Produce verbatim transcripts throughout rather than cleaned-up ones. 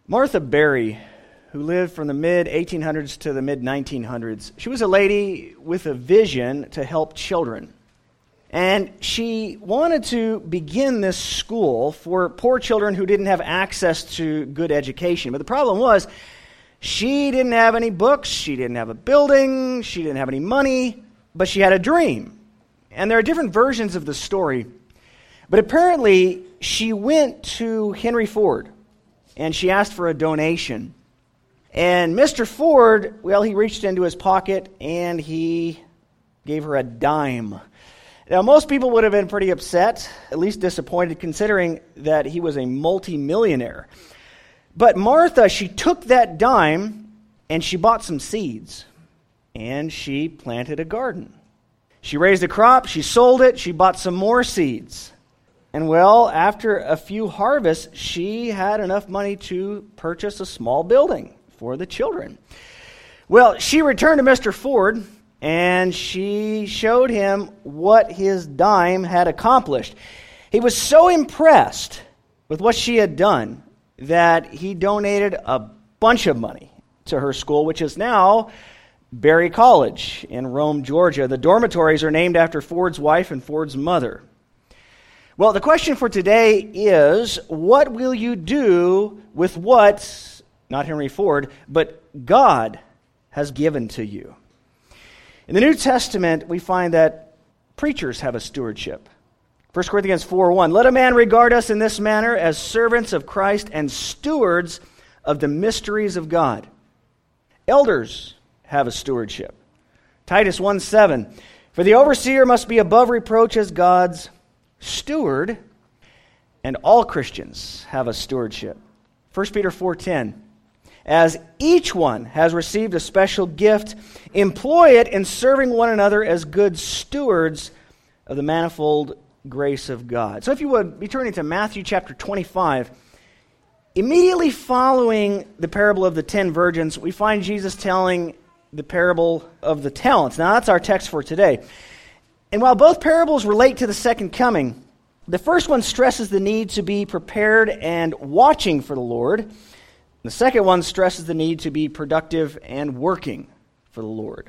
Martha Berry, who lived from the mid eighteen hundreds to the mid nineteen hundreds, she was a lady with a vision to help children. And she wanted to begin this school for poor children who didn't have access to good education. But the problem was, she didn't have any books, she didn't have a building, she didn't have any money, but she had a dream. And there are different versions of the story. But apparently, she went to Henry Ford, and she asked for a donation. And Mister Ford, well, he reached into his pocket, and he gave her a dime. Now, most people would have been pretty upset, at least disappointed, considering that he was a multimillionaire. But Martha, she took that dime, and she bought some seeds, and she planted a garden. She raised a crop, she sold it, she bought some more seeds. And well, after a few harvests, she had enough money to purchase a small building for the children. Well, she returned to Mister Ford, and she showed him what his dime had accomplished. He was so impressed with what she had done that he donated a bunch of money to her school, which is now Berry College in Rome, Georgia. The dormitories are named after Ford's wife and Ford's mother. Well, the question for today is, what will you do with what, not Henry Ford, but God has given to you? In the New Testament, we find that preachers have a stewardship. First Corinthians four one, let a man regard us in this manner as servants of Christ and stewards of the mysteries of God. Elders have a stewardship. Titus one seven, for the overseer must be above reproach as God's steward, and all Christians have a stewardship. First Peter four ten, as each one has received a special gift, employ it in serving one another as good stewards of the manifold grace of God. So if you would, be turning to Matthew chapter twenty-five. Immediately following the parable of the ten virgins, we find Jesus telling the parable of the talents. Now that's our text for today. And while both parables relate to the second coming, the first one stresses the need to be prepared and watching for the Lord. The second one stresses the need to be productive and working for the Lord.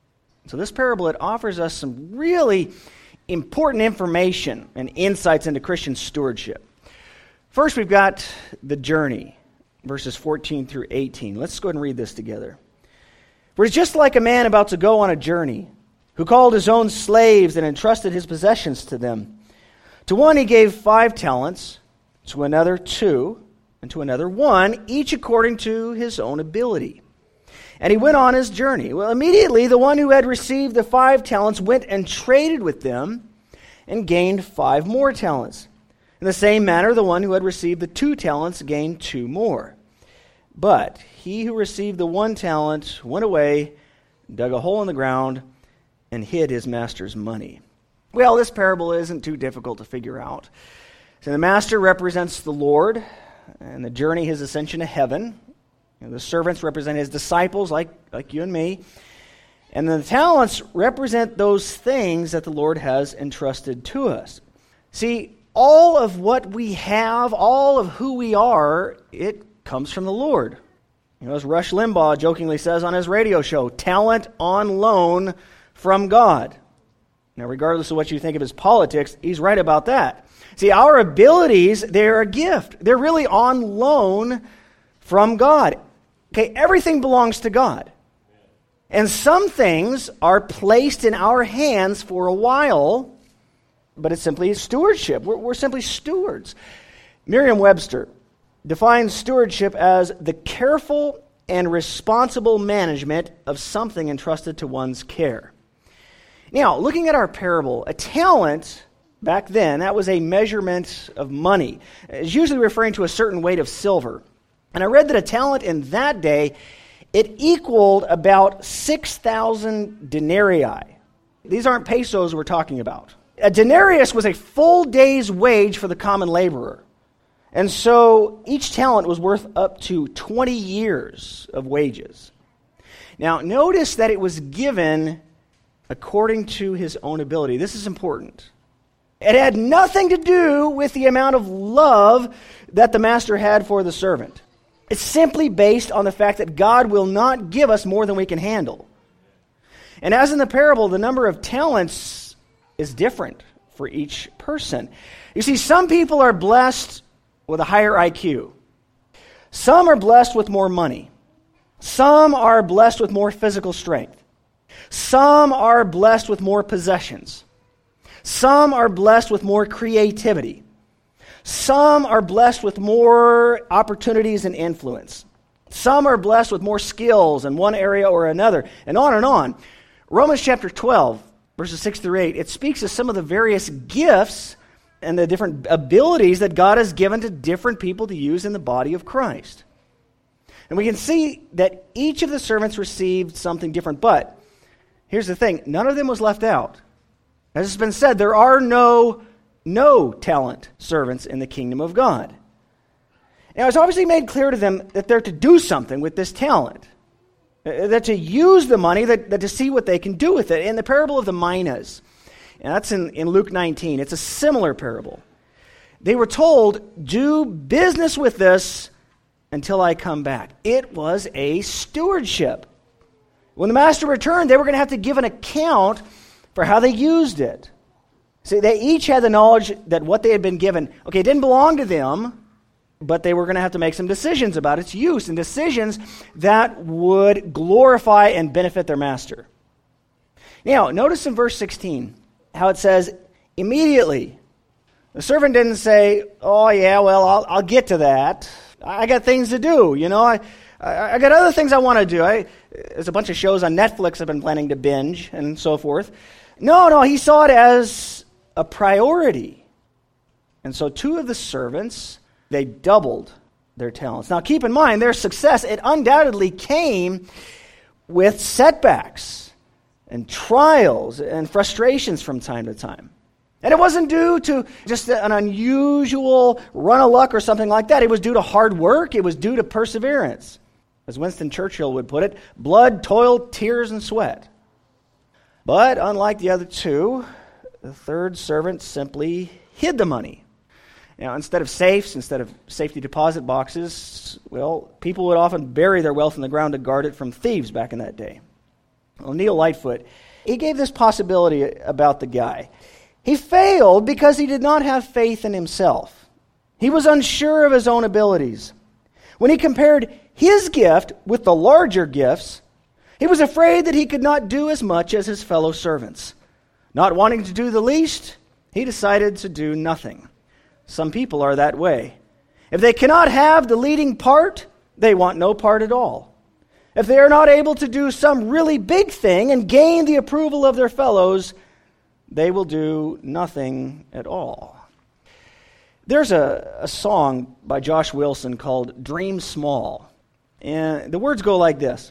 So this parable, it offers us some really important information and insights into Christian stewardship. First, we've got the journey, verses fourteen through eighteen. Let's go ahead and read this together. For it's just like a man about to go on a journey, who called his own slaves and entrusted his possessions to them. To one he gave five talents, to another two, and to another one, each according to his own ability. And he went on his journey. Well, immediately the one who had received the five talents went and traded with them and gained five more talents. In the same manner, the one who had received the two talents gained two more. But he who received the one talent went away, dug a hole in the ground, and hid his master's money. Well, this parable isn't too difficult to figure out. So the master represents the Lord, and the journey, his ascension to heaven. And the servants represent his disciples, like, like you and me. And the talents represent those things that the Lord has entrusted to us. See, all of what we have, all of who we are, it comes from the Lord. You know, as Rush Limbaugh jokingly says on his radio show, talent on loan from God. Now, regardless of what you think of his politics, he's right about that. See, our abilities, they're a gift. They're really on loan from God. Okay, everything belongs to God. And some things are placed in our hands for a while, but it's simply stewardship. We're, we're simply stewards. Merriam-Webster defines stewardship as the careful and responsible management of something entrusted to one's care. Now, looking at our parable, a talent back then, that was a measurement of money. It's usually referring to a certain weight of silver. And I read that a talent in that day, it equaled about six thousand denarii. These aren't pesos we're talking about. A denarius was a full day's wage for the common laborer. And so each talent was worth up to twenty years of wages. Now, notice that it was given according to his own ability. This is important. It had nothing to do with the amount of love that the master had for the servant. It's simply based on the fact that God will not give us more than we can handle. And as in the parable, the number of talents is different for each person. You see, some people are blessed with a higher I Q. Some are blessed with more money. Some are blessed with more physical strength. Some are blessed with more possessions. Some are blessed with more creativity. Some are blessed with more opportunities and influence. Some are blessed with more skills in one area or another, and on and on. Romans chapter twelve, verses six through eight, it speaks of some of the various gifts and the different abilities that God has given to different people to use in the body of Christ. And we can see that each of the servants received something different, but here's the thing, none of them was left out. As it's been said, there are no no talent servants in the kingdom of God. Now, it's obviously made clear to them that they're to do something with this talent. They're to use the money, that, that to see what they can do with it. In the parable of the minas, and that's in, in Luke nineteen, it's a similar parable. They were told, do business with this until I come back. It was a stewardship. When the master returned, they were going to have to give an account for how they used it. See, they each had the knowledge that what they had been given, okay, it didn't belong to them, but they were going to have to make some decisions about its use, and decisions that would glorify and benefit their master. Now, notice in verse sixteen how it says, immediately. The servant didn't say, oh yeah, well, I'll, I'll get to that. I got things to do, you know, I, I, I got other things I want to do. I, there's a bunch of shows on Netflix I've been planning to binge and so forth. No, no, he saw it as a priority. And so two of the servants, they doubled their talents. Now keep in mind, their success, it undoubtedly came with setbacks and trials and frustrations from time to time. And it wasn't due to just an unusual run of luck or something like that. It was due to hard work. It was due to perseverance. As Winston Churchill would put it, blood, toil, tears, and sweat. But unlike the other two, the third servant simply hid the money. Now, instead of safes, instead of safety deposit boxes, well, people would often bury their wealth in the ground to guard it from thieves back in that day. Well, Neil Lightfoot, he gave this possibility about the guy. He failed because he did not have faith in himself. He was unsure of his own abilities. When he compared his gift with the larger gifts, he was afraid that he could not do as much as his fellow servants. Not wanting to do the least, he decided to do nothing. Some people are that way. If they cannot have the leading part, they want no part at all. If they are not able to do some really big thing and gain the approval of their fellows, they will do nothing at all. There's a, a song by Josh Wilson called Dream Small. And the words go like this.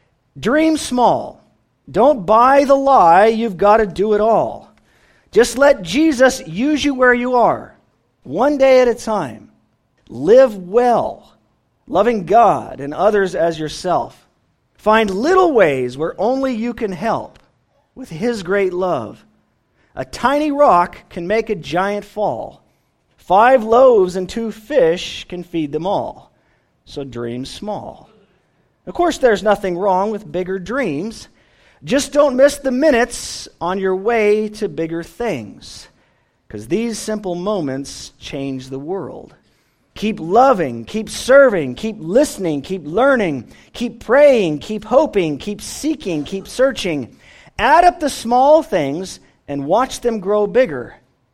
Dream small. Don't buy the lie, you've got to do it all. Just let Jesus use you where you are, one day at a time. Live well, loving God and others as yourself. Find little ways where only you can help with His great love. A tiny rock can make a giant fall. Five loaves and two fish can feed them all. So dream small. Of course, there's nothing wrong with bigger dreams. Just don't miss the minutes on your way to bigger things, because these simple moments change the world. Keep loving, keep serving, keep listening, keep learning, keep praying, keep hoping, keep seeking, keep searching. Add up the small things and watch them grow bigger.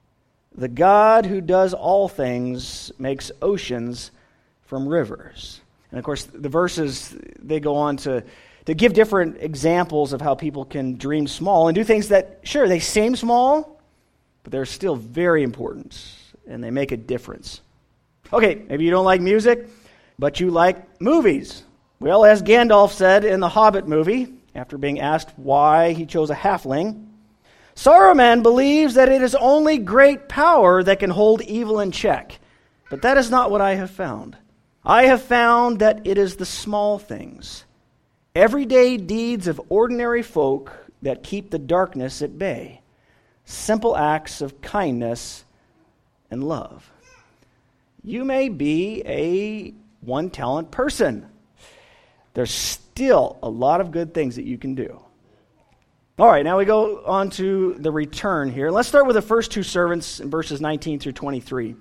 The God who does all things makes oceans from rivers. And of course, the verses, they go on to, to give different examples of how people can dream small and do things that, sure, they seem small, but they're still very important, and they make a difference. Okay, maybe you don't like music, but you like movies. Well, as Gandalf said in the Hobbit movie, after being asked why he chose a halfling, Saruman believes that it is only great power that can hold evil in check. But that is not what I have found. I have found that it is the small things, everyday deeds of ordinary folk that keep the darkness at bay, simple acts of kindness and love. You may be a one talent person. There's still a lot of good things that you can do. All right, now we go on to the return here. Let's start with the first two servants in verses nineteen through twenty-three.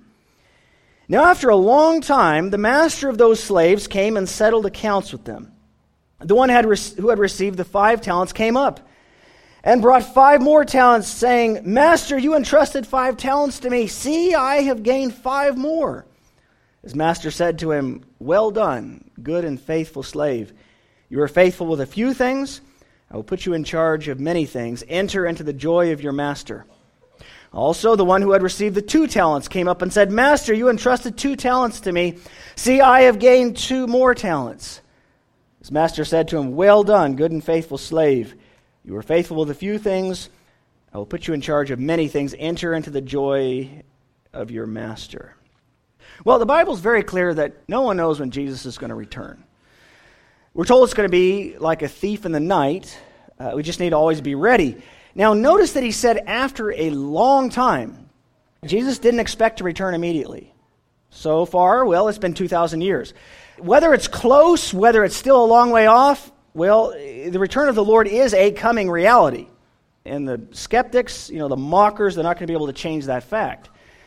Now after a long time, the master of those slaves came and settled accounts with them. The one had re- who had received the five talents came up and brought five more talents, saying, Master, you entrusted five talents to me. See, I have gained five more. His master said to him, Well done, good and faithful slave. You are faithful with a few things. I will put you in charge of many things. Enter into the joy of your master. Also, the one who had received the two talents came up and said, Master, you entrusted two talents to me. See, I have gained two more talents. His master said to him, Well done, good and faithful slave. You were faithful with a few things. I will put you in charge of many things. Enter into the joy of your master. Well, the Bible's very clear that no one knows when Jesus is going to return. We're told it's going to be like a thief in the night. Uh, we just need to always be ready. Now, notice that he said after a long time. Jesus didn't expect to return immediately. So far, well, it's been two thousand years. Whether it's close, whether it's still a long way off, well, the return of the Lord is a coming reality. And the skeptics, you know, the mockers, they're not going to be able to change that fact.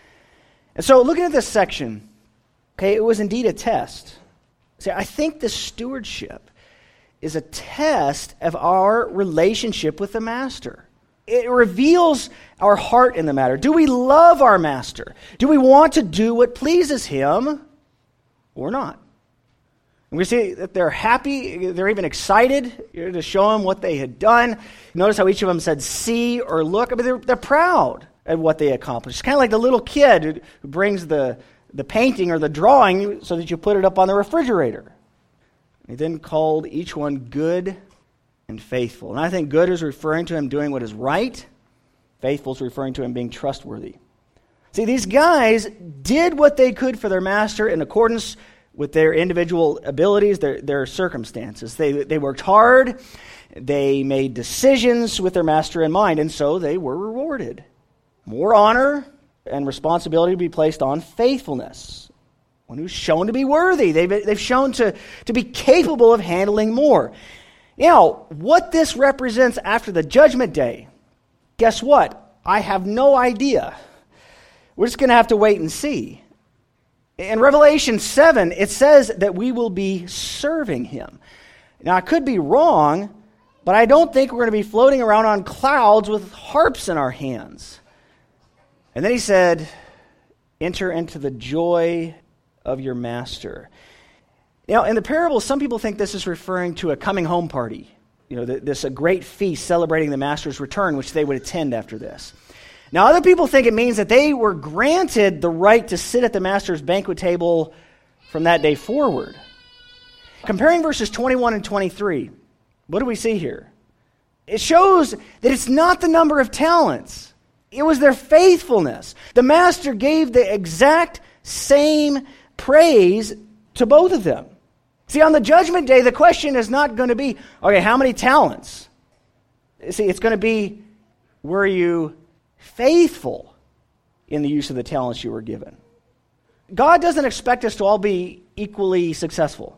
And so looking at this section, okay, it was indeed a test. See, I think the stewardship is a test of our relationship with the master. It reveals our heart in the matter. Do we love our master? Do we want to do what pleases him or not? And we see that they're happy, they're even excited to show him what they had done. Notice how each of them said see or look. I mean, they're, they're proud at what they accomplished. It's kind of like the little kid who brings the, the painting or the drawing so that you put it up on the refrigerator. He then called each one good and faithful. And I think good is referring to him doing what is right. Faithful is referring to him being trustworthy. See, these guys did what they could for their master in accordance with their individual abilities, their, their circumstances. They, they worked hard. They made decisions with their master in mind, and so they were rewarded. More honor and responsibility to be placed on faithfulness. One who's shown to be worthy. They've, they've shown to, to be capable of handling more. Now, what this represents after the judgment day, guess what? I have no idea. We're just going to have to wait and see. In Revelation seven, it says that we will be serving him. Now, I could be wrong, but I don't think we're going to be floating around on clouds with harps in our hands. And then he said, enter into the joy of your master. Now, in the parable, some people think this is referring to a coming home party. You know, this a great feast celebrating the master's return, which they would attend after this. Now, other people think it means that they were granted the right to sit at the master's banquet table from that day forward. Comparing verses twenty-one and twenty-three, what do we see here? It shows that it's not the number of talents. It was their faithfulness. The master gave the exact same praise to both of them. See, on the judgment day, the question is not going to be, okay, how many talents? See, it's going to be, were you faithful in the use of the talents you were given? God doesn't expect us to all be equally successful.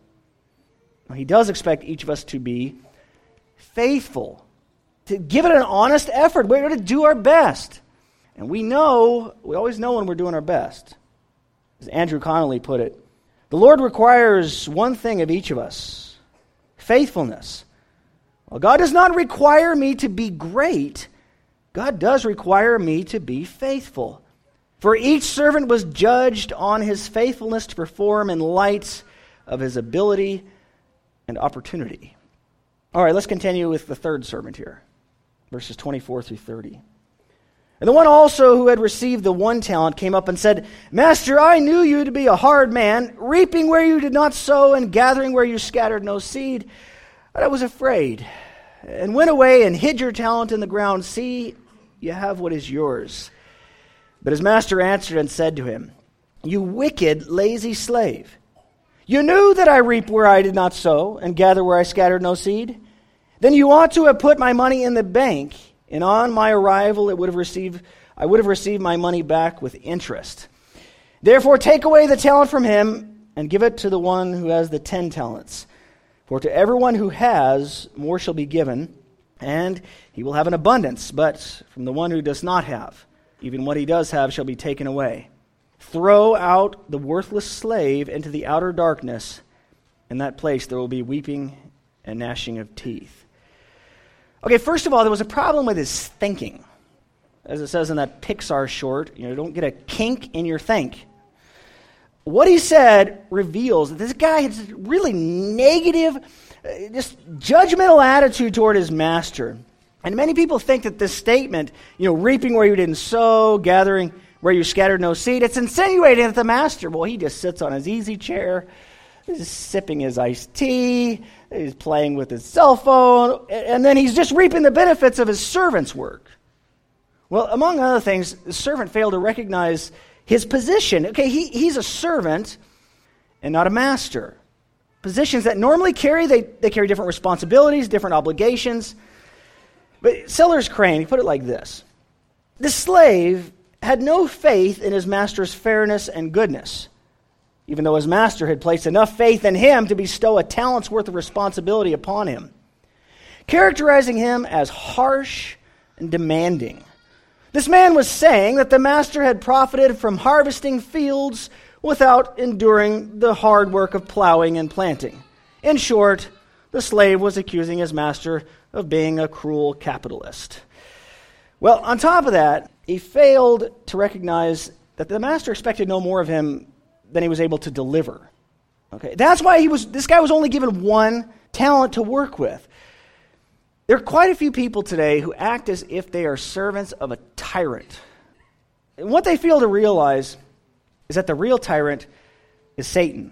He does expect each of us to be faithful, to give it an honest effort. We're going to do our best. And we know, we always know when we're doing our best. As Andrew Connolly put it, the Lord requires one thing of each of us, faithfulness. Well, God does not require me to be great. God does require me to be faithful. For each servant was judged on his faithfulness to perform in light of his ability and opportunity. All right, let's continue with the third servant here, verses twenty-four through thirty. And the one also who had received the one talent came up and said, Master, I knew you to be a hard man, reaping where you did not sow and gathering where you scattered no seed. But I was afraid and went away and hid your talent in the ground. See, you have what is yours. But his master answered and said to him, You wicked, lazy slave. You knew that I reap where I did not sow and gather where I scattered no seed. Then you ought to have put my money in the bank, and on my arrival it would have received, I would have received my money back with interest. Therefore take away the talent from him and give it to the one who has the ten talents. For to everyone who has, more shall be given, and he will have an abundance. But from the one who does not have, even what he does have shall be taken away. Throw out the worthless slave into the outer darkness. In that place there will be weeping and gnashing of teeth. Okay, first of all, there was a problem with his thinking. As it says in that Pixar short, you know, don't get a kink in your think. What he said reveals that this guy has a really negative, uh, just judgmental attitude toward his master. And many people think that this statement, you know, reaping where you didn't sow, gathering where you scattered no seed, it's insinuating that the master, well, he just sits on his easy chair, he's sipping his iced tea, he's playing with his cell phone, and then he's just reaping the benefits of his servant's work. Well, among other things, the servant failed to recognize his position. Okay, he, he's a servant and not a master. Positions that normally carry, they, they carry different responsibilities, different obligations. But Sellers Crane, he put it like this. The slave had no faith in his master's fairness and goodness, even though his master had placed enough faith in him to bestow a talent's worth of responsibility upon him, characterizing him as harsh and demanding. This man was saying that the master had profited from harvesting fields without enduring the hard work of plowing and planting. In short, the slave was accusing his master of being a cruel capitalist. Well, on top of that, he failed to recognize that the master expected no more of him than he was able to deliver. Okay, that's why he was. This guy was only given one talent to work with. There are quite a few people today who act as if they are servants of a tyrant. And what they fail to realize is that the real tyrant is Satan.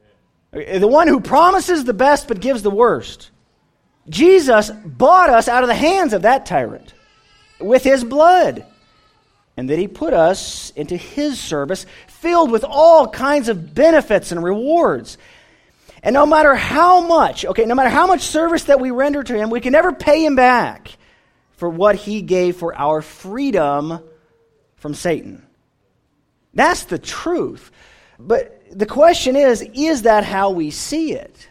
The one who promises the best but gives the worst. Jesus bought us out of the hands of that tyrant with his blood. And then he put us into his service, filled with all kinds of benefits and rewards. And no matter how much, okay, no matter how much service that we render to him, we can never pay him back for what he gave for our freedom from Satan. That's the truth. But the question is, is that how we see it?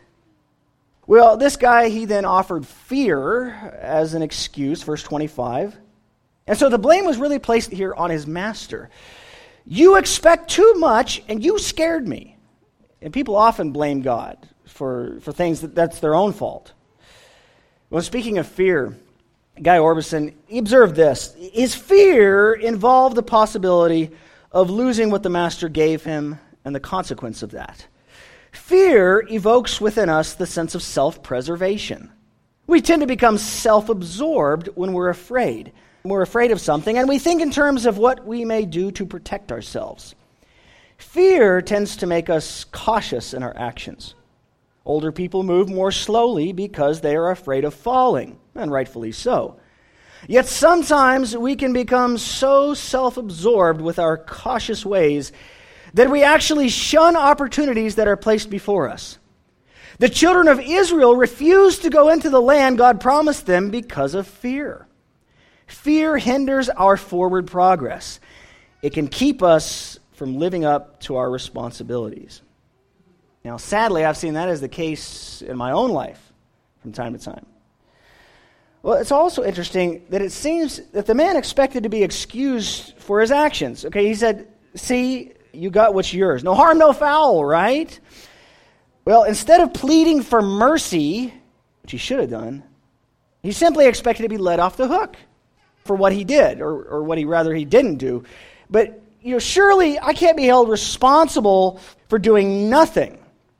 Well, this guy, he then offered fear as an excuse, verse twenty-five. And so the blame was really placed here on his master. You expect too much, and you scared me. And people often blame God for, for things that that's their own fault. Well, speaking of fear, Guy Orbison, he observed this. His fear involved the possibility of losing what the master gave him and the consequence of that. Fear evokes within us the sense of self-preservation. We tend to become self-absorbed when we're afraid. We're afraid of something, and we think in terms of what we may do to protect ourselves. Fear tends to make us cautious in our actions. Older people move more slowly because they are afraid of falling, and rightfully so. Yet sometimes we can become so self-absorbed with our cautious ways that we actually shun opportunities that are placed before us. The children of Israel refused to go into the land God promised them because of fear. Fear hinders our forward progress. It can keep us from living up to our responsibilities. Now, sadly, I've seen that as the case in my own life from time to time. Well, it's also interesting that it seems that the man expected to be excused for his actions. Okay, he said, see, you got what's yours. No harm, no foul, right? Well, instead of pleading for mercy, which he should have done, he simply expected to be let off the hook for what he did, or, or what he rather he didn't do. But you know, surely I can't be held responsible for doing nothing.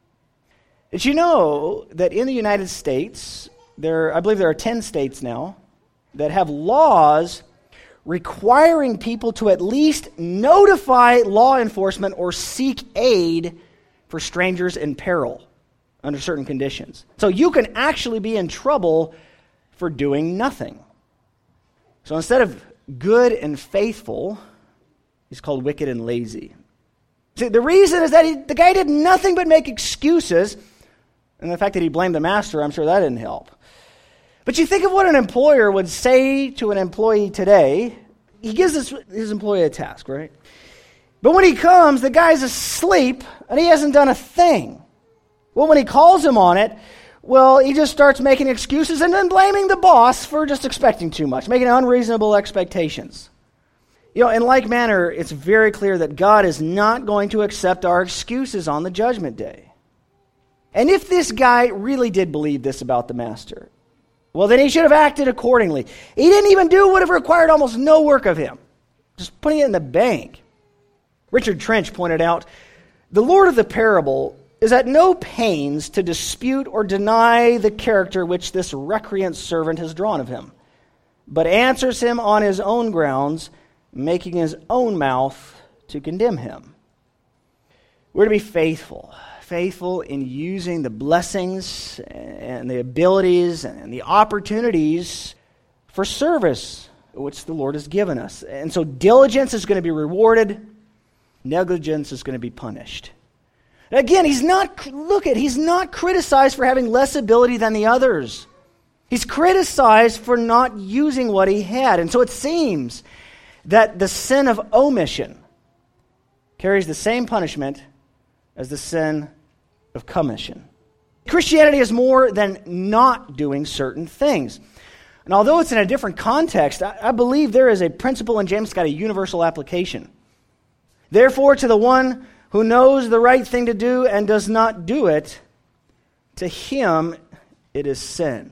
Did you know that in the United States, there, I believe there are ten states now that have laws requiring people to at least notify law enforcement or seek aid for strangers in peril under certain conditions. So you can actually be in trouble for doing nothing. So instead of good and faithful, he's called wicked and lazy. See, the reason is that he, the guy did nothing but make excuses, and the fact that he blamed the master, I'm sure that didn't help. But you think of what an employer would say to an employee today. He gives this, his employee a task, right? But when he comes, the guy's asleep, and he hasn't done a thing. Well, when he calls him on it, well, he just starts making excuses and then blaming the boss for just expecting too much, making unreasonable expectations. You know, in like manner, it's very clear that God is not going to accept our excuses on the judgment day. And if this guy really did believe this about the master, well, then he should have acted accordingly. He didn't even do what would have required almost no work of him, just putting it in the bank. Richard Trench pointed out, the Lord of the parable is at no pains to dispute or deny the character which this recreant servant has drawn of him, but answers him on his own grounds, making his own mouth to condemn him. We're to be faithful, faithful in using the blessings and the abilities and the opportunities for service which the Lord has given us. And so diligence is going to be rewarded, negligence is going to be punished. Again, he's not, look at, he's not criticized for having less ability than the others. He's criticized for not using what he had. And so it seems that the sin of omission carries the same punishment as the sin of commission. Christianity is more than not doing certain things. And although it's in a different context, I, I believe there is a principle in James that's got a universal application. Therefore, to the one who knows the right thing to do and does not do it, to him it is sin.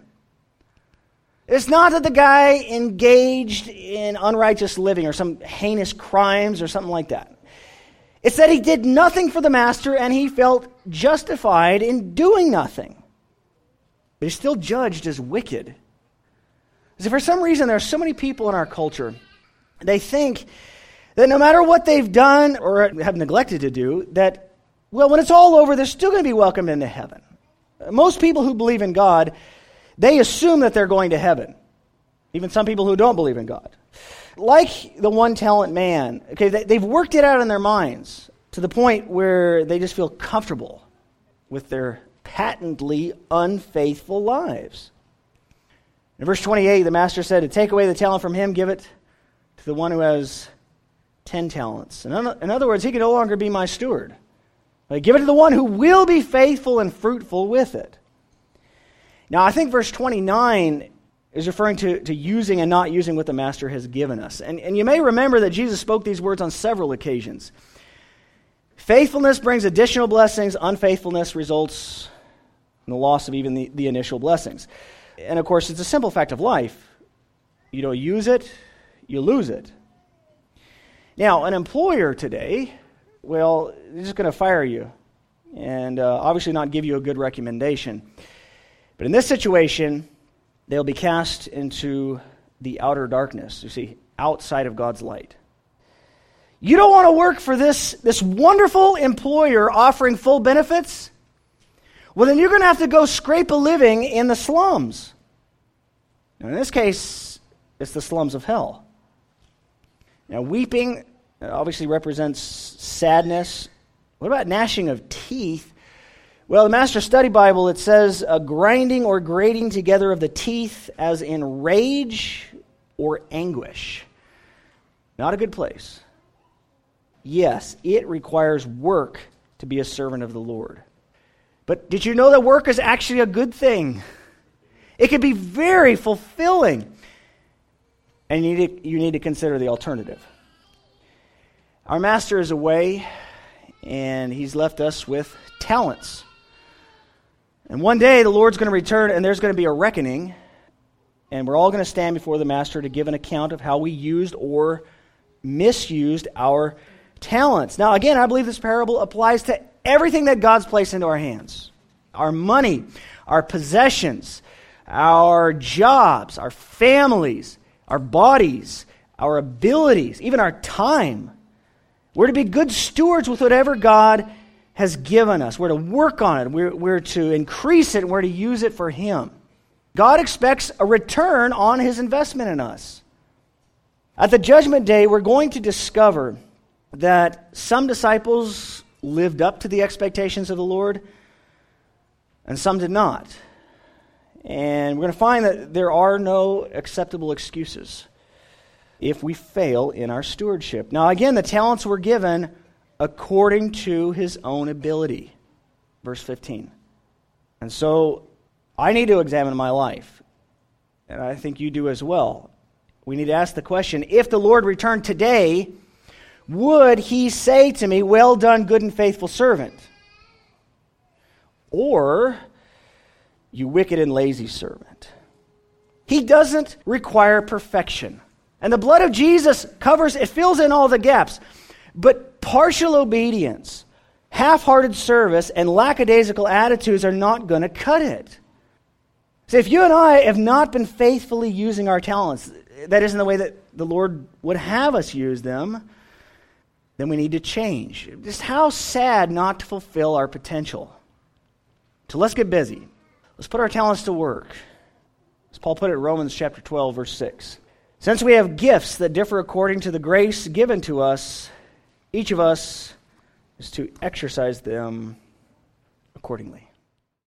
It's not that the guy engaged in unrighteous living or some heinous crimes or something like that. It's that he did nothing for the master and he felt justified in doing nothing. But he's still judged as wicked. So for some reason, there are so many people in our culture, they think that no matter what they've done or have neglected to do, that, well, when it's all over, they're still going to be welcomed into heaven. Most people who believe in God, they assume that they're going to heaven. Even some people who don't believe in God. Like the one-talent man, okay, they, they've worked it out in their minds to the point where they just feel comfortable with their patently unfaithful lives. In verse twenty-eight, the master said, to take away the talent from him, give it to the one who has ten talents. In other words, he can no longer be my steward. Like, give it to the one who will be faithful and fruitful with it. Now, I think verse twenty-nine is referring to, to using and not using what the master has given us. And, and you may remember that Jesus spoke these words on several occasions. Faithfulness brings additional blessings. Unfaithfulness results in the loss of even the, the initial blessings. And of course, it's a simple fact of life. You don't use it, you lose it. Now, an employer today, well, they're just going to fire you and uh, obviously not give you a good recommendation. But in this situation, they'll be cast into the outer darkness, you see, outside of God's light. You don't want to work for this, this wonderful employer offering full benefits? Well, then you're going to have to go scrape a living in the slums. Now, in this case, it's the slums of hell. Now, weeping obviously represents sadness. What about gnashing of teeth? Well, the Master Study Bible, it says a grinding or grating together of the teeth as in rage or anguish. Not a good place. Yes, it requires work to be a servant of the Lord. But did you know that work is actually a good thing? It can be very fulfilling. And you need to, you need to consider the alternative. Our master is away, and he's left us with talents. And one day the Lord's going to return, and there's going to be a reckoning, and we're all going to stand before the master to give an account of how we used or misused our talents. Now, again, I believe this parable applies to everything that God's placed into our hands. Our money, our possessions, our jobs, our families, our bodies, our abilities, even our time. We're to be good stewards with whatever God has given us. We're to work on it. We're, we're to increase it. And we're to use it for Him. God expects a return on His investment in us. At the judgment day, we're going to discover that some disciples lived up to the expectations of the Lord, and some did not. And we're going to find that there are no acceptable excuses. if we fail in our stewardship. Now again, the talents were given according to his own ability. Verse fifteen. And so I need to examine my life, and I think you do as well. We need to ask the question, if the Lord returned today, would he say to me, well done, good and faithful servant? Or, you wicked and lazy servant. He doesn't require perfection. And the blood of Jesus covers, it fills in all the gaps. But partial obedience, half-hearted service, and lackadaisical attitudes are not going to cut it. So if you and I have not been faithfully using our talents, that isn't the way that the Lord would have us use them, then we need to change. Just how sad not to fulfill our potential. So let's get busy. Let's put our talents to work. As Paul put it in Romans chapter twelve, verse six. Since we have gifts that differ according to the grace given to us, each of us is to exercise them accordingly.